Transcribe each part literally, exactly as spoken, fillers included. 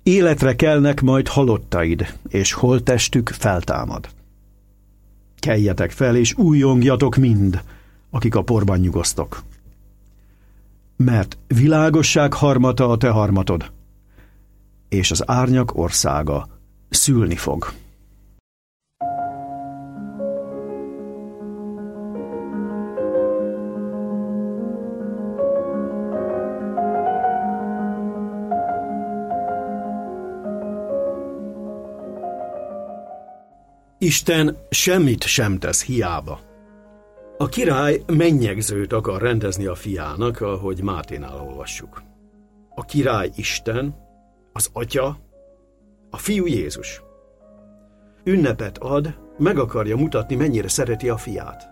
Életre kelnek majd halottaid, és holttestük feltámad. Keljetek fel, és újjongjatok mind, akik a porban nyugosztok. Mert világosság harmata a te harmatod, és az árnyak országa szülni fog. Isten semmit sem tesz hiába. A király mennyegzőt akar rendezni a fiának, ahogy Máténál olvassuk. A király Isten, az Atya, a Fiú Jézus. Ünnepet ad, meg akarja mutatni, mennyire szereti a fiát.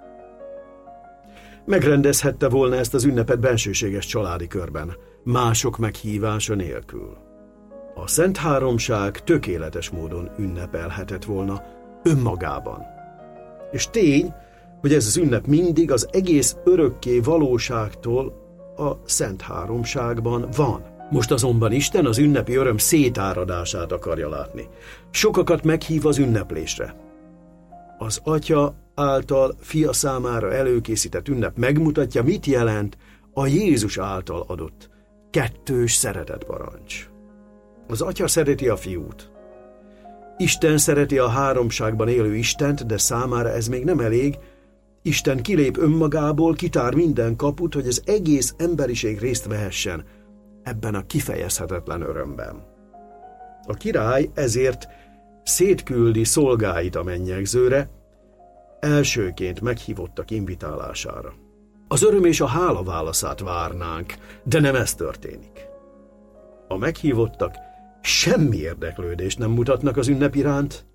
Megrendezhette volna ezt az ünnepet bensőséges családi körben, mások meghívása nélkül. A Szent Háromság tökéletes módon ünnepelhetett volna önmagában. És tény, hogy ez az ünnep mindig az egész örökké valóságtól a Szent Háromságban van. Most azonban Isten az ünnepi öröm szétáradását akarja látni. Sokakat meghív az ünneplésre. Az Atya által fia számára előkészített ünnep megmutatja, mit jelent a Jézus által adott kettős szeretetparancs. Az Atya szereti a fiút. Isten szereti a háromságban élő Istent, de számára ez még nem elég. Isten kilép önmagából, kitár minden kaput, hogy az egész emberiség részt vehessen ebben a kifejezhetetlen örömben. A király ezért szétküldi szolgáit a mennyegzőre, elsőként meghívottak invitálására. Az öröm és a hála válaszát várnánk, de nem ez történik. A meghívottak semmi érdeklődést nem mutatnak az ünnep iránt.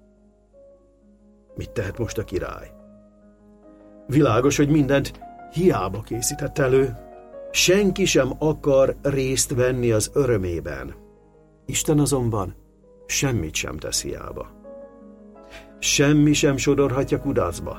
Mit tehet most a király? Világos, hogy mindent hiába készített elő. Senki sem akar részt venni az örömében. Isten azonban semmit sem tesz hiába. Semmi sem sodorhatja kudarcba.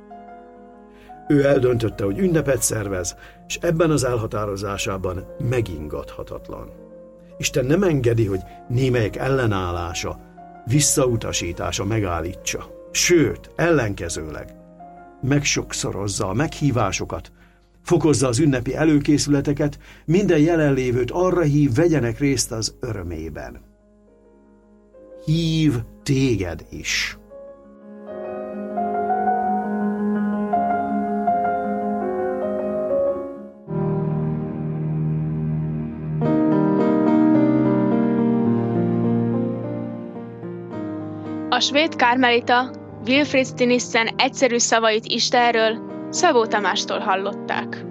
Ő eldöntötte, hogy ünnepet szervez, és ebben az elhatározásában megingathatatlan. Isten nem engedi, hogy némelyek ellenállása, visszautasítása megállítsa. Sőt, ellenkezőleg megsokszorozza a meghívásokat, fokozza az ünnepi előkészületeket, minden jelenlévőt arra hív, vegyenek részt az örömében. Hív téged is. A svéd karmelita Wilfrid Stinissen egyszerű szavait Istenről Szabó Tamástól hallották.